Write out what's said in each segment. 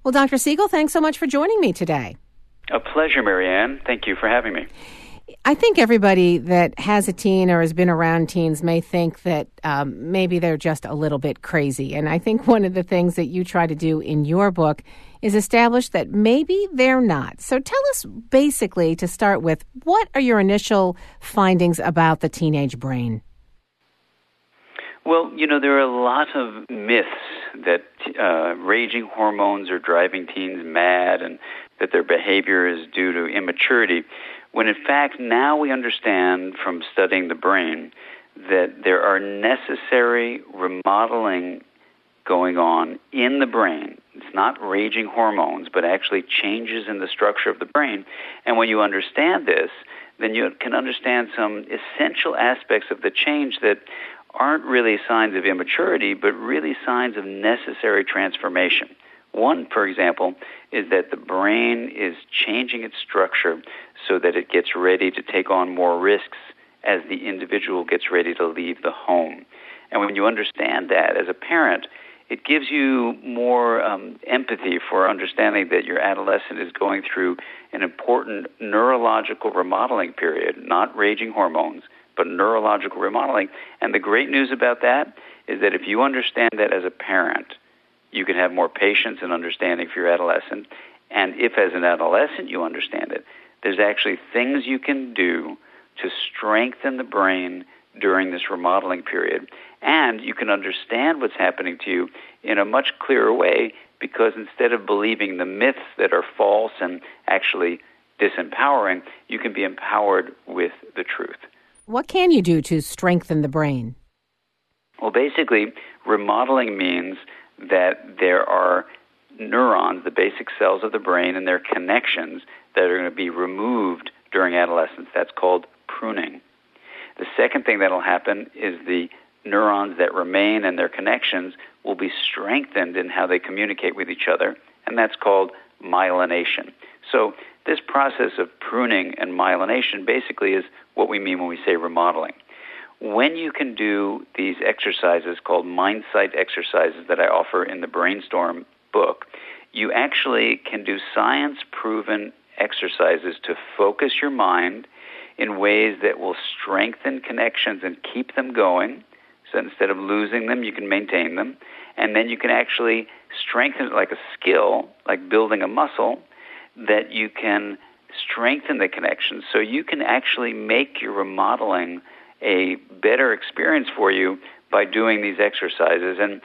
Well, Dr. Siegel, thanks so much for joining me today. A pleasure, Marianne. Thank you for having me. I think everybody that has a teen or has been around teens may think that maybe they're just a little bit crazy. And I think one of the things that you try to do in your book is establish that maybe they're not. So tell us basically, to start with, what are your initial findings about the teenage brain? Well, there are a lot of myths that raging hormones are driving teens mad and that their behavior is due to immaturity, when in fact now we understand from studying the brain that there are necessary remodeling going on in the brain. It's not raging hormones, but actually changes in the structure of the brain. And when you understand this, then you can understand some essential aspects of the change that aren't really signs of immaturity, but really signs of necessary transformation. One, for example, is that the brain is changing its structure so that it gets ready to take on more risks as the individual gets ready to leave the home. And when you understand that as a parent, it gives you more empathy for understanding that your adolescent is going through an important neurological remodeling period, not raging hormones, but neurological remodeling. And the great news about that is that if you understand that as a parent, you can have more patience and understanding for your adolescent. And if as an adolescent you understand it, there's actually things you can do to strengthen the brain during this remodeling period. And you can understand what's happening to you in a much clearer way, because instead of believing the myths that are false and actually disempowering, you can be empowered with the truth. What can you do to strengthen the brain? Well, basically, remodeling means that there are neurons, the basic cells of the brain, and their connections that are going to be removed during adolescence. That's called pruning. The second thing that will happen is the neurons that remain and their connections will be strengthened in how they communicate with each other, and that's called myelination. So this process of pruning and myelination basically is what we mean when we say remodeling. When you can do these exercises called MindSight exercises that I offer in the Brainstorm book, you actually can do science-proven exercises to focus your mind in ways that will strengthen connections and keep them going. So instead of losing them, you can maintain them. And then you can actually strengthen it like a skill, like building a muscle, that you can strengthen the connections. So you can actually make your remodeling a better experience for you by doing these exercises. And,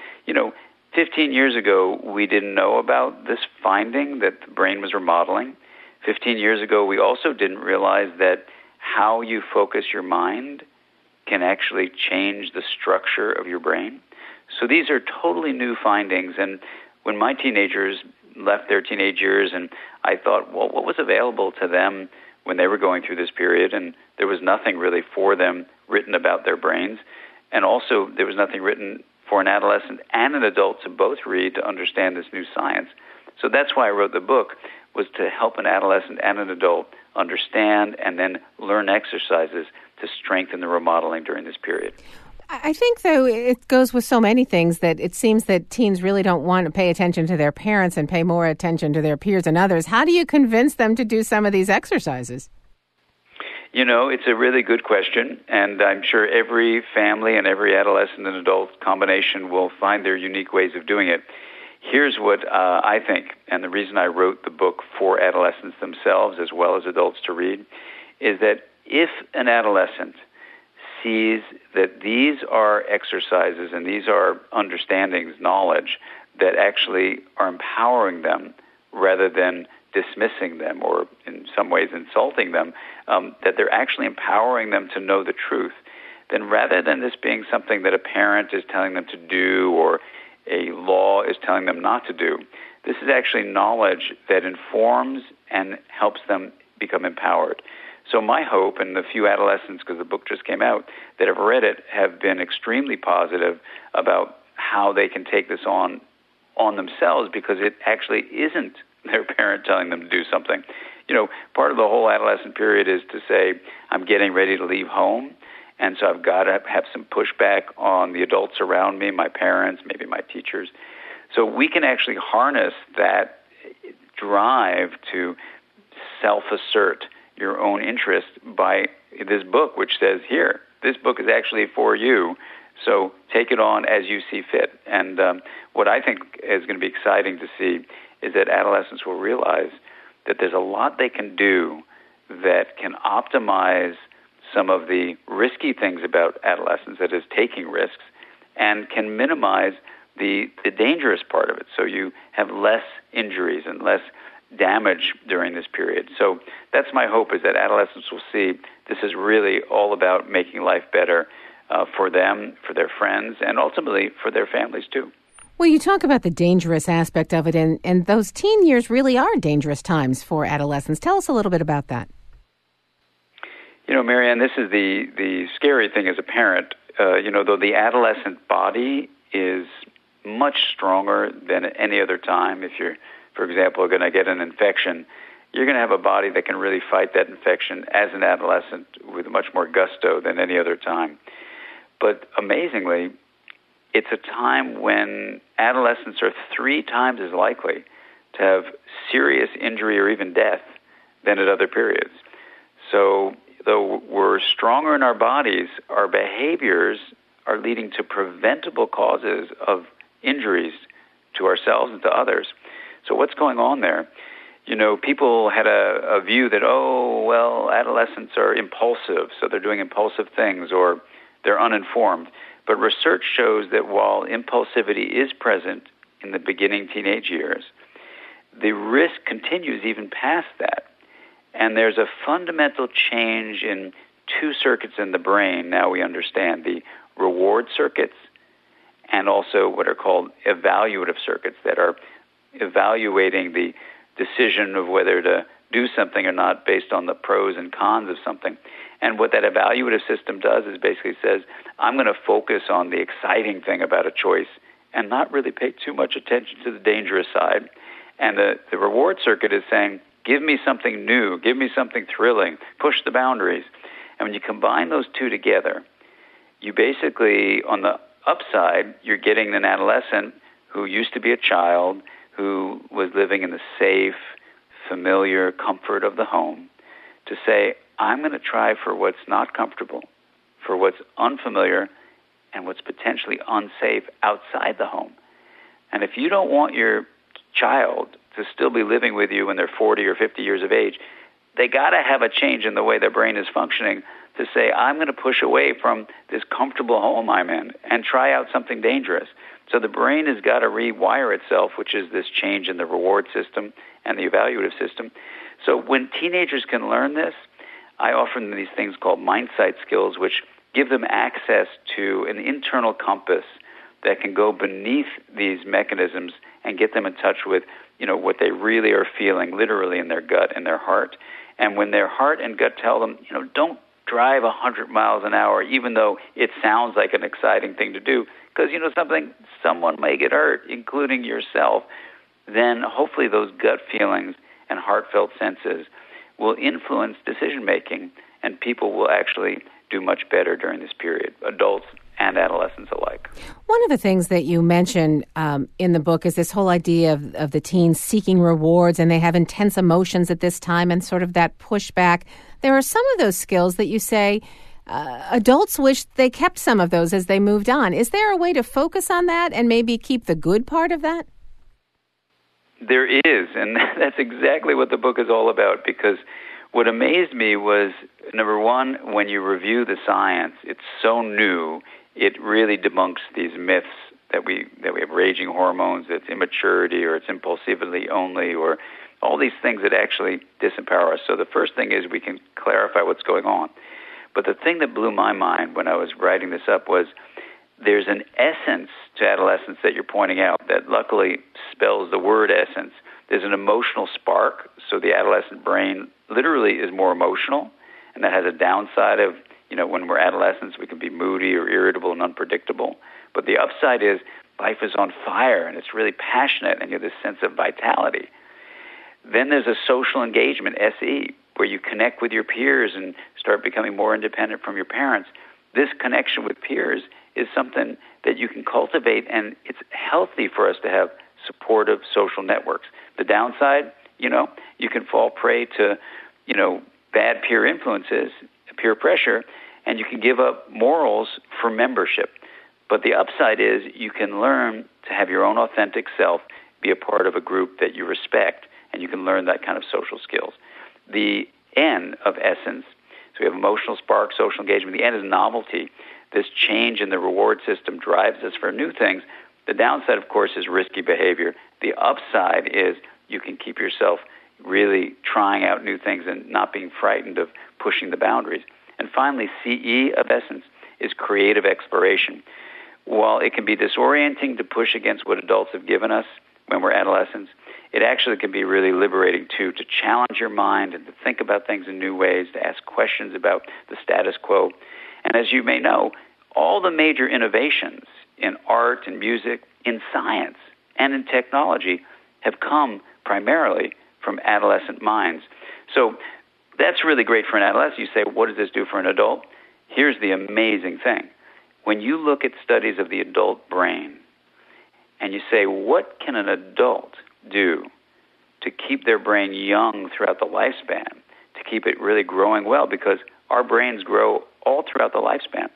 15 years ago, we didn't know about this finding that the brain was remodeling. 15 years ago, we also didn't realize that how you focus your mind can actually change the structure of your brain. So these are totally new findings. And when my teenagers left their teenage years, and I thought, well, what was available to them when they were going through this period? And there was nothing really for them written about their brains. And also, there was nothing written for an adolescent and an adult to both read to understand this new science. So that's why I wrote the book, was to help an adolescent and an adult understand and then learn exercises to strengthen the remodeling during this period. I think, though, it goes with so many things that it seems that teens really don't want to pay attention to their parents and pay more attention to their peers and others. How do you convince them to do some of these exercises? It's a really good question, and I'm sure every family and every adolescent and adult combination will find their unique ways of doing it. Here's what I think, and the reason I wrote the book for adolescents themselves as well as adults to read, is that if an adolescent sees that these are exercises and these are understandings, knowledge, that actually are empowering them rather than dismissing them or in some ways insulting them, that they're actually empowering them to know the truth, then rather than this being something that a parent is telling them to do or a law is telling them not to do, this is actually knowledge that informs and helps them become empowered. So my hope, and the few adolescents, because the book just came out, that have read it have been extremely positive about how they can take this on themselves, because it actually isn't their parent telling them to do something. Part of the whole adolescent period is to say, I'm getting ready to leave home, and so I've got to have some pushback on the adults around me, my parents, maybe my teachers. So we can actually harness that drive to self-assert your own interest by this book, which says, here, this book is actually for you, so take it on as you see fit. And what I think is going to be exciting to see is that adolescents will realize that there's a lot they can do that can optimize some of the risky things about adolescence, that is, taking risks, and can minimize the dangerous part of it. So you have less injuries and less damage during this period. So that's my hope, is that adolescents will see this is really all about making life better for them, for their friends, and ultimately for their families too. Well, you talk about the dangerous aspect of it, and those teen years really are dangerous times for adolescents. Tell us a little bit about that. You know, Marianne, this is the scary thing as a parent. Though the adolescent body is much stronger than at any other time. If you're, for example, going to get an infection, you're going to have a body that can really fight that infection as an adolescent with much more gusto than any other time. But amazingly, it's a time when adolescents are 3 times as likely to have serious injury or even death than at other periods. So though we're stronger in our bodies, our behaviors are leading to preventable causes of injuries to ourselves and to others. So what's going on there? You know, people had a view that, adolescents are impulsive, so they're doing impulsive things, or they're uninformed. But research shows that while impulsivity is present in the beginning teenage years, the risk continues even past that. And there's a fundamental change in 2 circuits in the brain. Now we understand the reward circuits and also what are called evaluative circuits that are evaluating the decision of whether to do something or not based on the pros and cons of something. And what that evaluative system does is basically says, I'm going to focus on the exciting thing about a choice and not really pay too much attention to the dangerous side. And the reward circuit is saying, give me something new, give me something thrilling, push the boundaries. And when you combine those 2 together, you basically, on the upside, you're getting an adolescent who used to be a child, who was living in the safe, familiar comfort of the home, to say, I'm going to try for what's not comfortable, for what's unfamiliar, and what's potentially unsafe outside the home. And if you don't want your child to still be living with you when they're 40 or 50 years of age, they got to have a change in the way their brain is functioning to say, I'm going to push away from this comfortable home I'm in and try out something dangerous. So the brain has got to rewire itself, which is this change in the reward system and the evaluative system. So when teenagers can learn this, I offer them these things called mindsight skills, which give them access to an internal compass that can go beneath these mechanisms and get them in touch with, what they really are feeling literally in their gut and their heart. And when their heart and gut tell them, don't drive 100 miles an hour, even though it sounds like an exciting thing to do, because someone may get hurt, including yourself, then hopefully those gut feelings and heartfelt senses will influence decision-making, and people will actually do much better during this period, adults and adolescents alike. One of the things that you mention in the book is this whole idea of the teens seeking rewards, and they have intense emotions at this time and sort of that pushback. There are some of those skills that you say adults wish they kept some of those as they moved on. Is there a way to focus on that and maybe keep the good part of that? There is, and that's exactly what the book is all about, because what amazed me was, number one, when you review the science, it's so new, it really debunks these myths that we have raging hormones, it's immaturity, or it's impulsivity only, or all these things that actually disempower us. So the first thing is we can clarify what's going on. But the thing that blew my mind when I was writing this up was there's an essence to adolescence that you're pointing out that luckily spells the word essence. There's an emotional spark, so the adolescent brain literally is more emotional, and that has a downside of, when we're adolescents, we can be moody or irritable and unpredictable. But the upside is life is on fire, and it's really passionate, and you have this sense of vitality. Then there's a social engagement, SE, where you connect with your peers and start becoming more independent from your parents. This connection with peers is something that you can cultivate, and it's healthy for us to have supportive social networks. The downside, You can fall prey to, bad peer influences, peer pressure, and you can give up morals for membership. But the upside is you can learn to have your own authentic self, be a part of a group that you respect, and you can learn that kind of social skills. The N of essence, so we have emotional spark, social engagement. The N is novelty. This change in the reward system drives us for new things. The downside, of course, is risky behavior. The upside is you can keep yourself really trying out new things and not being frightened of pushing the boundaries. And finally, CE of essence is creative exploration. While it can be disorienting to push against what adults have given us when we're adolescents, it actually can be really liberating, too, to challenge your mind and to think about things in new ways, to ask questions about the status quo. And as you may know, all the major innovations in art and music, in science, and in technology have come primarily from adolescent minds. So that's really great for an adolescent. You say, what does this do for an adult? Here's the amazing thing. When you look at studies of the adult brain and you say, what can an adult do to keep their brain young throughout the lifespan, to keep it really growing well, because our brains grow all throughout the lifespan.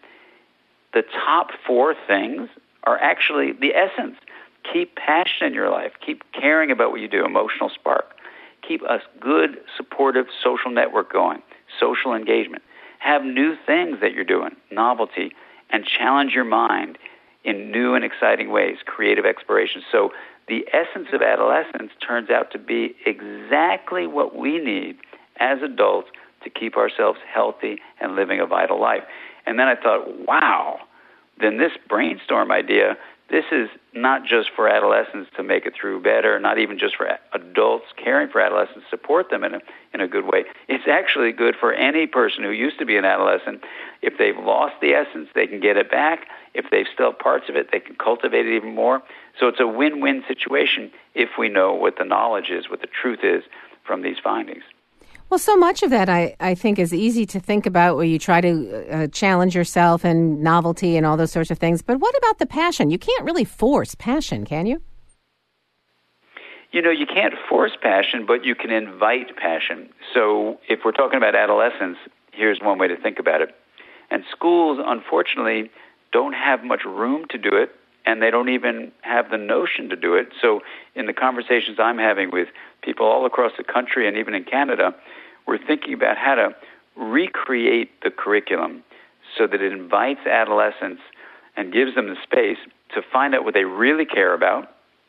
The top 4 things are actually the essence. Keep passion in your life. Keep caring about what you do, emotional spark. Keep a good, supportive social network going, social engagement. Have new things that you're doing, novelty, and challenge your mind in new and exciting ways, creative exploration. So the essence of adolescence turns out to be exactly what we need as adults to keep ourselves healthy and living a vital life. And then I thought, wow, then this brainstorm idea, this is not just for adolescents to make it through better, not even just for adults caring for adolescents, support them in a good way. It's actually good for any person who used to be an adolescent. If they've lost the essence, they can get it back. If they've still parts of it, they can cultivate it even more. So it's a win-win situation if we know what the knowledge is, what the truth is from these findings. Well, so much of that I think is easy to think about where you try to challenge yourself and novelty and all those sorts of things. But what about the passion? You can't really force passion, can you? You can't force passion, but you can invite passion. So if we're talking about adolescence, here's one way to think about it. And schools, unfortunately, don't have much room to do it, and they don't even have the notion to do it. So in the conversations I'm having with people all across the country and even in Canada, we're thinking about how to recreate the curriculum so that it invites adolescents and gives them the space to find out what they really care about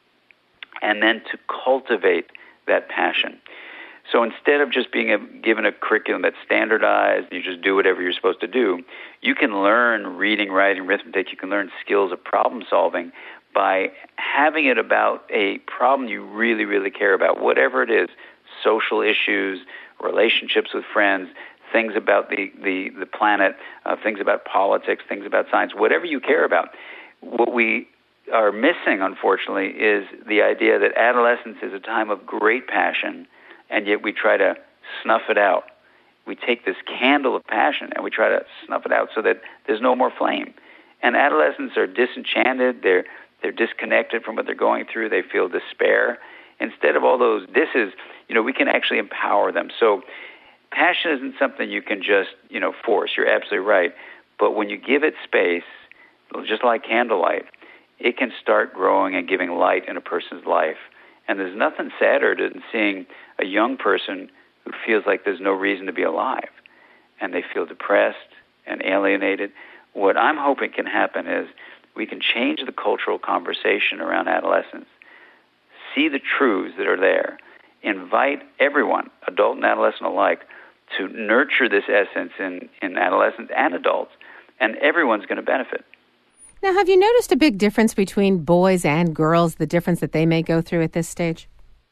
and then to cultivate that passion. So instead of just being given a curriculum that's standardized, you just do whatever you're supposed to do, you can learn reading, writing, arithmetic, you can learn skills of problem solving by having it about a problem you really, really care about, whatever it is, social issues, relationships with friends, things about the planet, things about politics, things about science, whatever you care about. What we are missing, unfortunately, is the idea that adolescence is a time of great passion, and yet we try to snuff it out. We take this candle of passion and we try to snuff it out so that there's no more flame. And adolescents are disenchanted, they're disconnected from what they're going through, they feel despair. Instead of all those disses, we can actually empower them. So passion isn't something you can just, force. You're absolutely right. But when you give it space, just like candlelight, it can start growing and giving light in a person's life. And there's nothing sadder than seeing a young person who feels like there's no reason to be alive, and they feel depressed and alienated. What I'm hoping can happen is we can change the cultural conversation around adolescence, see the truths that are there, invite everyone, adult and adolescent alike, to nurture this essence in adolescents and adults, and everyone's going to benefit. Now, have you noticed a big difference between boys and girls, the difference that they may go through at this stage?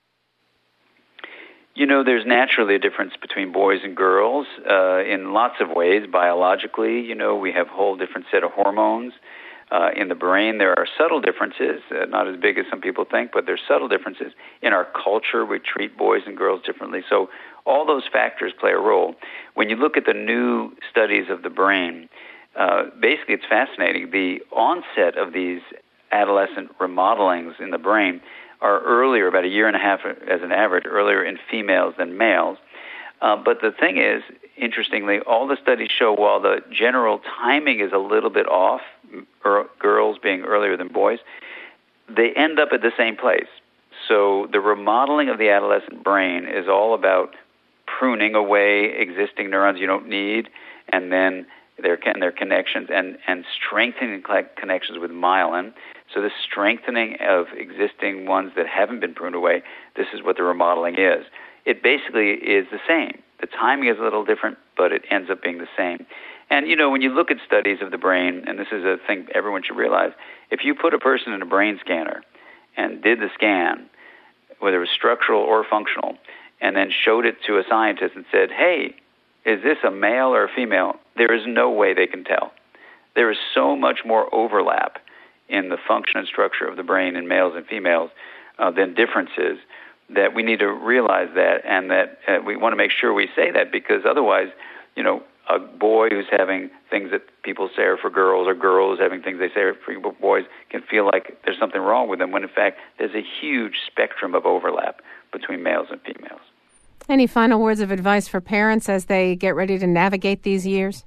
There's naturally a difference between boys and girls in lots of ways. Biologically, we have a whole different set of hormones. In the brain, there are subtle differences, not as big as some people think, but there's subtle differences. In our culture, we treat boys and girls differently. So all those factors play a role. When you look at the new studies of the brain, basically it's fascinating. The onset of these adolescent remodelings in the brain are earlier, about a year and a half as an average, earlier in females than males. But the thing is, interestingly, all the studies show while the general timing is a little bit off, girls being earlier than boys, they end up at the same place. So the remodeling of the adolescent brain is all about pruning away existing neurons you don't need, and then their connections, and strengthening connections with myelin. So the strengthening of existing ones that haven't been pruned away, this is what the remodeling is. It basically is the same. The timing is a little different, but it ends up being the same. And, when you look at studies of the brain, and this is a thing everyone should realize, if you put a person in a brain scanner and did the scan, whether it was structural or functional, and then showed it to a scientist and said, hey, is this a male or a female? There is no way they can tell. There is so much more overlap in the function and structure of the brain in males and females than differences, that we need to realize that, and that we want to make sure we say that, because otherwise, a boy who's having things that people say are for girls, or girls having things they say are for boys, can feel like there's something wrong with them, when in fact there's a huge spectrum of overlap between males and females. Any final words of advice for parents as they get ready to navigate these years?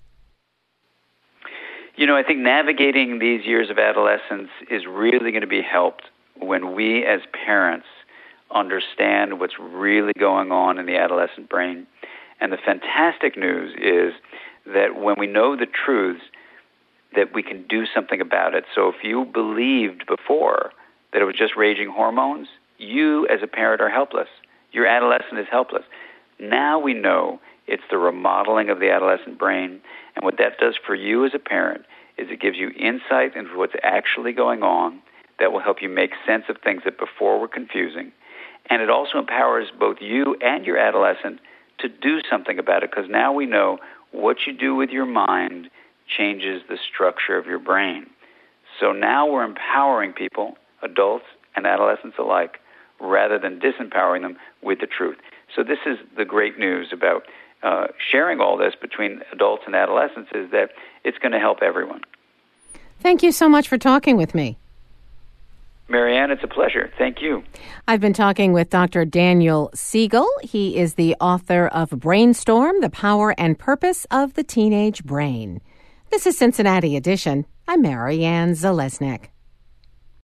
I think navigating these years of adolescence is really going to be helped when we as parents understand what's really going on in the adolescent brain. And the fantastic news is that when we know the truths, that we can do something about it. So if you believed before that it was just raging hormones, you as a parent are helpless. Your adolescent is helpless. Now we know it's the remodeling of the adolescent brain, and what that does for you as a parent is it gives you insight into what's actually going on that will help you make sense of things that before were confusing. And it also empowers both you and your adolescent to do something about it, because now we know what you do with your mind changes the structure of your brain. So now we're empowering people, adults and adolescents alike, rather than disempowering them with the truth. So this is the great news about sharing all this between adults and adolescents, is that it's going to help everyone. Thank you so much for talking with me. Marianne, it's a pleasure. Thank you. I've been talking with Dr. Daniel Siegel. He is the author of Brainstorm, The Power and Purpose of the Teenage Brain. This is Cincinnati Edition. I'm Marianne Zalesnik.